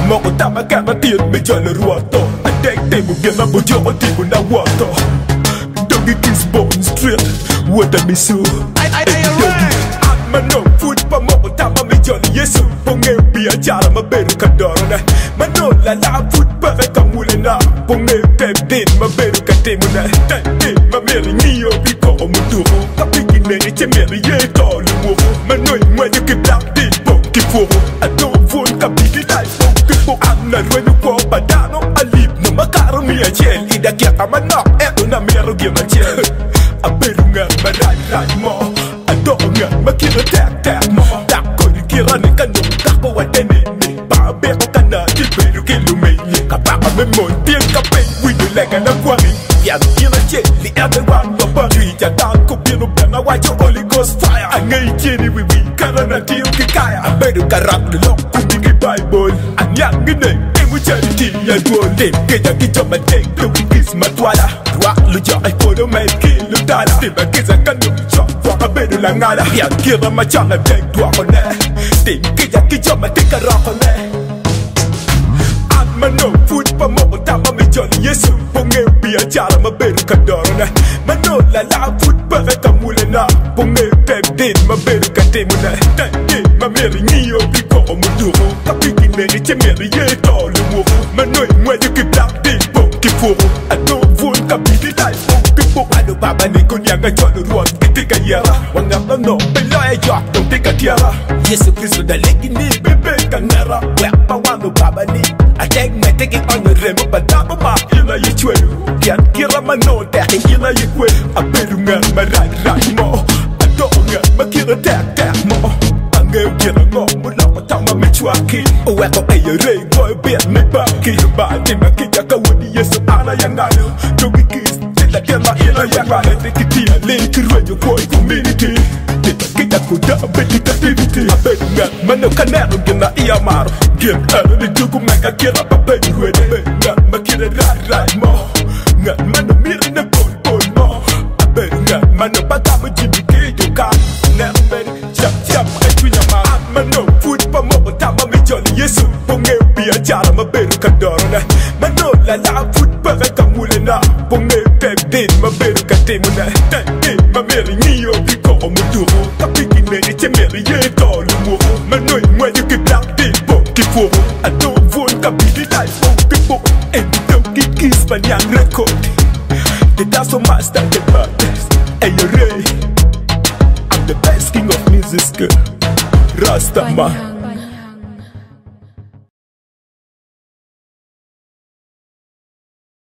Moko tama kama tiyan me jala ruato. Adek tebo gena bojo o tibo na wato. Doggy kiss bone straight. What a misu. Mano food pa moko tama me jala yesu. Ponge biya jala maberu kadorona. Mano la food pa kamule na. Ponge pep din maberu katemuna. Tante mameri niyo biko omuturo. Kapiki nene chemeri ye tolu mo. Mano imwenye kiblak din ponki furo. Ato fun kapiki dai ponki furo. Amna rwenu kwa badano alip no makaro miya chel. Ida kia kama na eto na meru gima chel. Aberu nga marai mo. Ato nga makira tak mo. Tako ni kira ni kanong tako watene ni. Babe ko kana kiberu kilumeli. Kapaka me montiel kapay wido lega na kwami. Yan kira chel li everyone papa. Tuija tanko pino plana wajo Holy Ghost fire. Angay chini wiwi karana tiyo kikaya. Aberu karap nilok kumigi Bible. Anyang gine imu charity ya duole. Kaya kichoma take to kikis matwala. Rwa lujo ay kodo may kilu dala. Tiba kisa kanong chok waka beru langala. Yan kira machana take dwako ne. Ting kaya kichoma tika rako ne. Mano food pa moko tama me jolly yesu. Ponge biya jala maberu kadorona. Mano la food pa kamule na. Ponge pep din maberu katemuna. Tante mameri niyo biko omuduro. Kapiki nene chemeri ye tolu mo. Mano imwenye kiblak din ponki furo. Ato vun kapiki dai ponki furo. Ano baba ni kunyanga jolo ruot kitika yara. Wangapa no beloya jok tong tika tiara. Yesu Kristo da leki ni bebe kanera. Wepa wano baba ni. I take my ticket on the rim, but double my inner you twin. Can't kill a man, no, that inner you quit. I better get my right more. I don't get my kid attack more. I'm gonna get a more, but not what I'm a mitchwaki. Oh, I got a ray, boy, beat me back. Kill your body, my kid, I got with the yes of Anna Yangayo. Don't be kissed till I get my inner Yanga. I think it's here, link to when you boy community. Kita kuda beti activity. I better get mano canero gina iamaro. Get out of the duku mega kira pa baby ready. Ngat makira right mo. Ngat mano miri na boy mo. I better get mano patama jimmy kiyo ka. Never better chap etunya ma. Mano food pa mo tama me jolly yesu. Ponge biya jara maberu kadorona. Mano la food pa kamule na. Ponge pep din maberu katemuna. Tante mameri niyo biko omuduro. Kapiki nene chemeri ye tolu mo. Mano imwenye kiblak din ponki furo. Ato vun kapiki dai ponki furo. And don't get kiss man yang record. The dance of master the best. Hey Ray, I'm the best king of music. Rasta man.